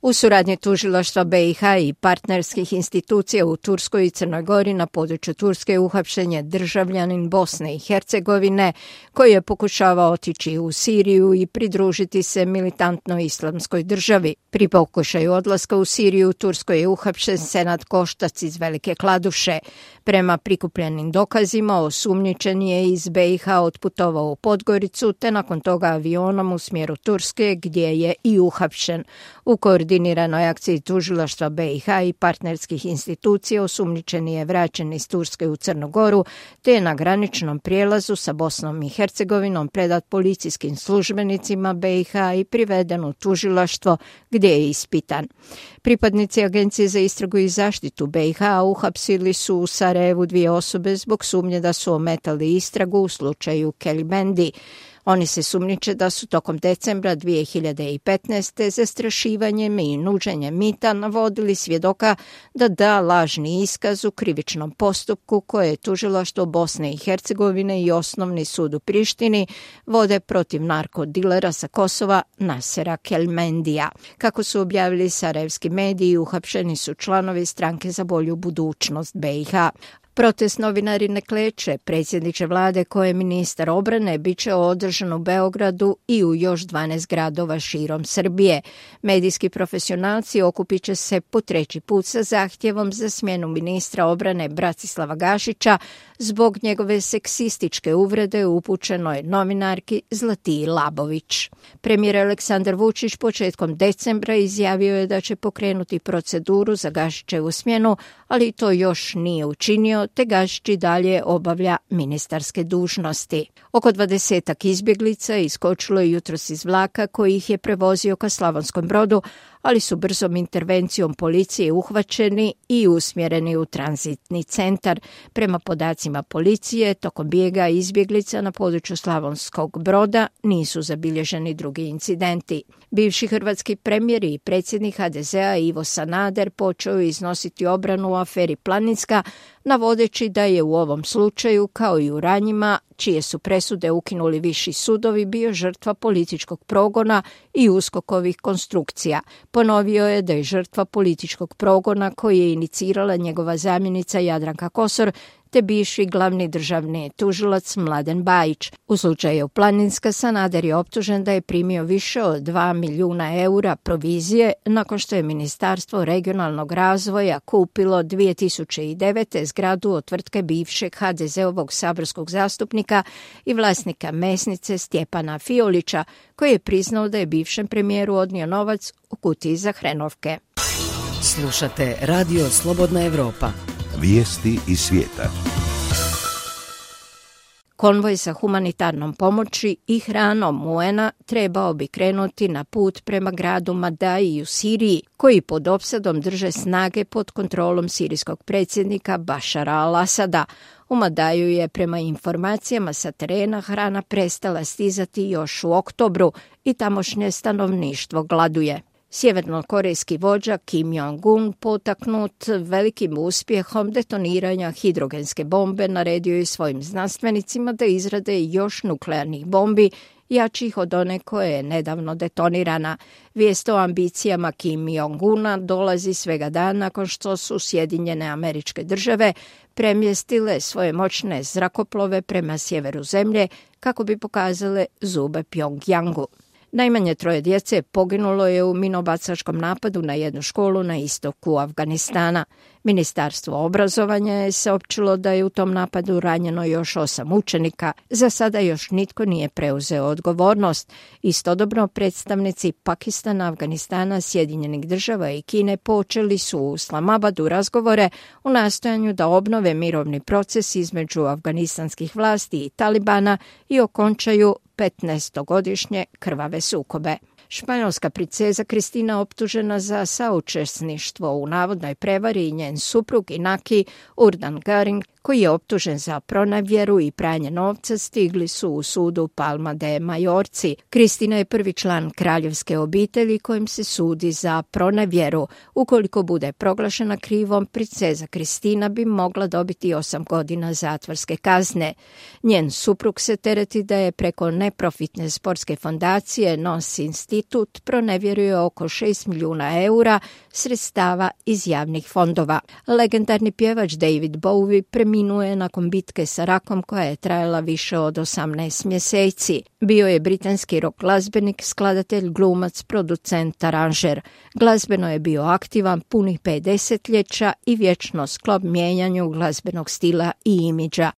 U suradnji tužilaštva BiH i partnerskih institucija u Turskoj i Crnoj Gori na području Turske uhapšen je državljanin Bosne i Hercegovine koji je pokušavao otići u Siriju i pridružiti se militantnoj islamskoj državi. Pri pokušaju odlaska u Siriju u Turskoj je uhapšen Senad Koštac iz Velike Kladuše. Prema prikupljenim dokazima osumnjičen je iz BiH otputovao u Podgoricu te nakon toga avionom u smjeru Turske gdje je i uhapšen. U koordiniranoj akciji tužilaštva BiH i partnerskih institucija osumnjičeni je vraćen iz Turske u Crnu Goru te je na graničnom prijelazu sa Bosnom i Hercegovinom predat policijskim službenicima BiH i priveden u tužilaštvo gdje je ispitan. Pripadnici Agencije za istragu i zaštitu BiH uhapsili su u Sarajevu 2 osobe zbog sumnje da su ometali istragu u slučaju Kelmendi. Oni se sumnjiče da su tokom decembra 2015. zastrašivanjem i nuđenjem mita navodili svjedoka da da lažni iskaz u krivičnom postupku koje je tužilaštvo Bosne i Hercegovine i Osnovni sud u Prištini vode protiv narkodilera sa Kosova Nasera Kelmendija. Kako su objavili sarajevski mediji, uhapšeni su članovi Stranke za bolju budućnost BiH. Protest novinari ne kleče. Predsjedniče vlade koje je ministar obrane bit će održan u Beogradu i u još 12 gradova širom Srbije. Medijski profesionalci okupit će se po 3. put sa zahtjevom za smjenu ministra obrane Bratislava Gašića zbog njegove seksističke uvrede upućenoj novinarki Zlatiji Labović. Premijer Aleksandar Vučić početkom decembra izjavio je da će pokrenuti proceduru za Gašićevu smjenu, ali to još nije učinio, te Gašić i dalje obavlja ministarske dužnosti. Oko 20 izbjeglica iskočilo je jutros iz vlaka koji ih je prevozio ka Slavonskom Brodu, ali su brzom intervencijom policije uhvaćeni i usmjereni u tranzitni centar. Prema podacima policije, tokom bijega izbjeglica na području Slavonskog Broda nisu zabilježeni drugi incidenti. Bivši hrvatski premijer i predsjednik HDZ-a Ivo Sanader počeo je iznositi obranu u aferi Planinska, navodeći da je u ovom slučaju, kao i u ranjima, čije su presude ukinuli viši sudovi, bio žrtva političkog progona i USKOK-ovih konstrukcija. Ponovio je da je žrtva političkog progona koji je inicirala njegova zamjenica Jadranka Kosor te bivši glavni državni tužilac Mladen Bajić. U slučaju Planinska Sanader je optužen da je primio više od 2 milijuna eura provizije nakon što je Ministarstvo regionalnog razvoja kupilo 2009. zgradu od tvrtke bivšeg HDZ-ovog saborskog zastupnika i vlasnika mesnice Stjepana Fiolića, koji je priznao da je bivšem premijeru odnio novac u kutiji za hrenovke. Slušate Radio Slobodna Evropa. Vijesti iz svijeta. Konvoj sa humanitarnom pomoći i hranom UN-a trebao bi krenuti na put prema gradu Madaji u Siriji, koji pod opsadom drže snage pod kontrolom sirijskog predsjednika Bašara al-Asada. U Madaju je prema informacijama sa terena hrana prestala stizati još u oktobru i tamošnje stanovništvo gladuje. Sjevernokorejski vođa Kim Jong-un, potaknut velikim uspjehom detoniranja hidrogenske bombe, naredio je svojim znanstvenicima da izrade još nuklearnih bombi jačih od one koje je nedavno detonirana. Vijest o ambicijama Kim Jong-una dolazi svega dana nakon što su Sjedinjene Američke Države premjestile svoje moćne zrakoplove prema sjeveru zemlje kako bi pokazale zube Pjongjangu. Najmanje 3 djece poginulo je u minobacačkom napadu na jednu školu na istoku Afganistana. Ministarstvo obrazovanja je saopćilo da je u tom napadu ranjeno još 8 učenika. Za sada još nitko nije preuzeo odgovornost. Istodobno predstavnici Pakistana, Afganistana, Sjedinjenih Država i Kine počeli su u Islamabadu razgovore u nastojanju da obnove mirovni proces između afganistanskih vlasti i Talibana i okončaju 15-godišnje krvave sukobe. Španjolska princeza Kristina optužena za saučesništvo u navodnoj prevari i njen suprug Inaki Urdangarin, koji je optužen za pronevjeru i pranje novca, stigli su u sudu Palma de Majorci. Kristina je prvi član kraljevske obitelji kojim se sudi za pronevjeru. Ukoliko bude proglašena krivom, princeza Kristina bi mogla dobiti 8 godina zatvorske kazne. Njen suprug se tereti da je preko neprofitne sportske fondacije NOS Institut pronevjerio oko 6 milijuna eura sredstava iz javnih fondova. Legendarni pjevač David Bowie preminuo je nakon bitke sa rakom koja je trajala više od 18 mjeseci. Bio je britanski rock glazbenik, skladatelj, glumac, producent, aranžer. Glazbeno je bio aktivan punih 5 desetljeća i vječno sklop mijenjanju glazbenog stila i imidža.